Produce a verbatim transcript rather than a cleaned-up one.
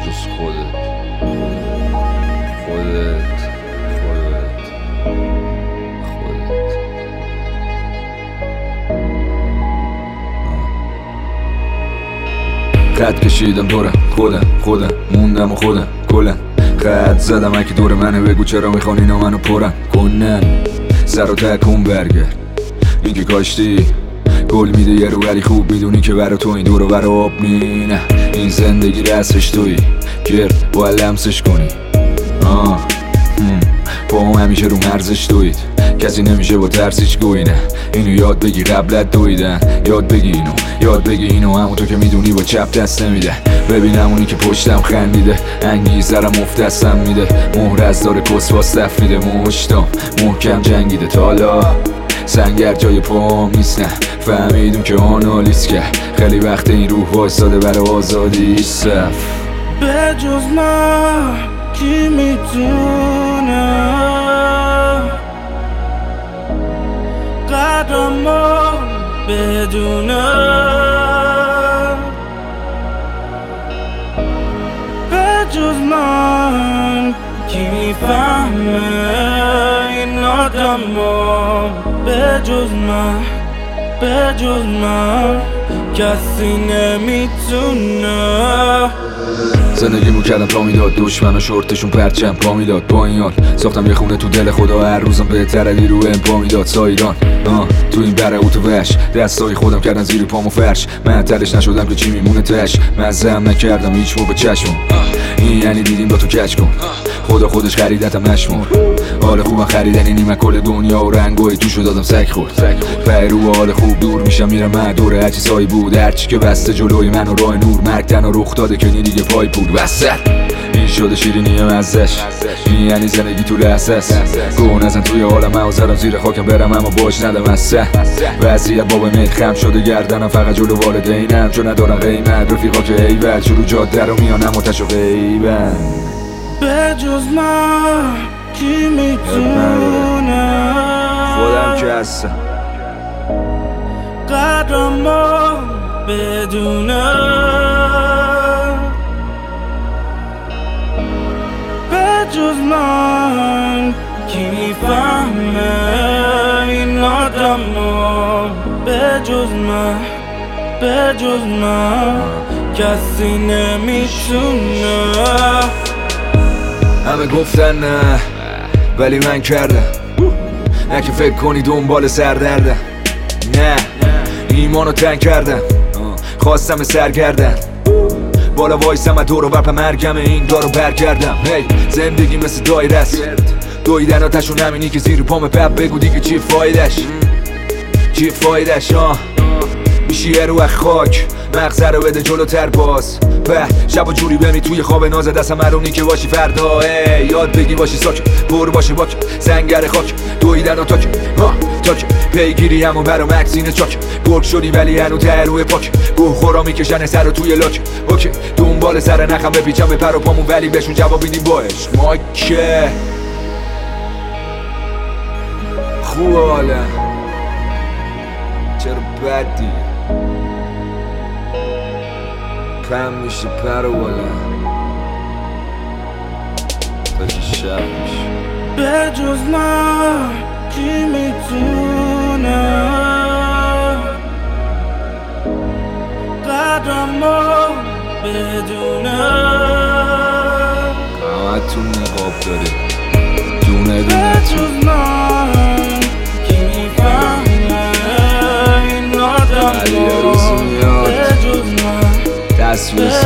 جز خودت خودت خودت خودت خط کشیدم دورم خودم خودم موندم و خودم کلم خط زدم اگه دور منه بگو چرا میخوان اینا منو پرم کنن سر و تکون برگرد این که کاشتی گل میده یه رو ولی خوب میدونی که برا تو این دور و برا آب مینه این زندگی رسش توی گرد باید لمسش کنی آه با هم همیشه رو مرزش دوید کسی نمیشه با ترسیش گوی نه اینو یاد بگی قبلت دویدن یاد بگی اینو یاد بگی اینو همون تو که میدونی با چپ دست نمیده ببینم اونی که پشتم خندیده انگیزرم افت دستم میده مهر از داره کس واستف میده مشتم محکم جنگیده تالا سنگر جای پام نیست نه فهمیدم که آنالیز کرد خیلی وقت این روح وایساده برای آزادی صف به جز من کی میتونه قدرمو بدونه به جز من کی میفهمه این آدمو به جز من به جز من کسی نمیتونه زندگیمو کردم تا میداد دشمن و شورتشون پرچم پا میداد با این حال ساختم یه خونه تو دل خدا هر روزم بهتر علی رو ام پا میداد سایران آه تو این بره اوت وش دستای خودم کردن زیر پامو فرش من تلش نشدم که چی میمونه تش مزهم نکردم هیچ موقع چشمم این یعنی دیدیم با تو کچ کن خدا خودش خریدتم نشمر حال خوبم خریدنی نیمه کل دنیا و رنگای توشو دادم سگ خورد فرو حال خوب دور میشم میرم من دور هرچی سایی بود هرچی که بسته جلوی من و راه نور مرگ تنها رخ داده که دیگه پای بود وسط این شده شیرینی مزش این یعنی زندگی تو لحظه است گون ازن توی حالم من زدم زیر خاکم برم اما باش ندم از سه وضعیت بابا میت خم شده گردنم فقط جلو والدینم چون ندارم قیمت رفیقا که ایول شروع جاده رو میانم متش و غیبن به جز من کی میتونه خودم که هستم قدرمو بدونه به جز من کی میفهمه این آدمو به جز من به جز من کسی نمیتونه همه گفتن نه ولی من کردم نه که فکر کنی دنبال سردردم نه ایمانو تنگ کردم خواستم سرگردن بالا وایسم و دور و برپ مرگم این دارو برگردم هی زندگی مثل دایره است دویدن آتشون همینی که زیر پام پپ بگو دیگه چی فایدش چی فایدش آه میشی یه رو خاک مغزه رو بده جلوتر باز به شب و جوری بمی توی خواب ناز دستم مرونی که باشی فردا ای یاد بگی باشی ساک پر باشی باک سنگر خاک دویدن و تاک ها تاک پیگیری همون برا مکسین چاک گرگ شدی ولی هنو ته روی پاک گوه خورا میکشن سر توی لاک اوکی دنبال سر نخم بپیچم به پر و پامون ولی بهشون جواب میدیم با عشق ما که خوب حالا چرا بدی پم میشه پر و بالا تا که شب میشه به جز من کی میتونه قدرمو بدونه همه تون نقاب داری دونه به دونه جز من کی میفهمه این علی آدمو روزی میاد به جز من تصویر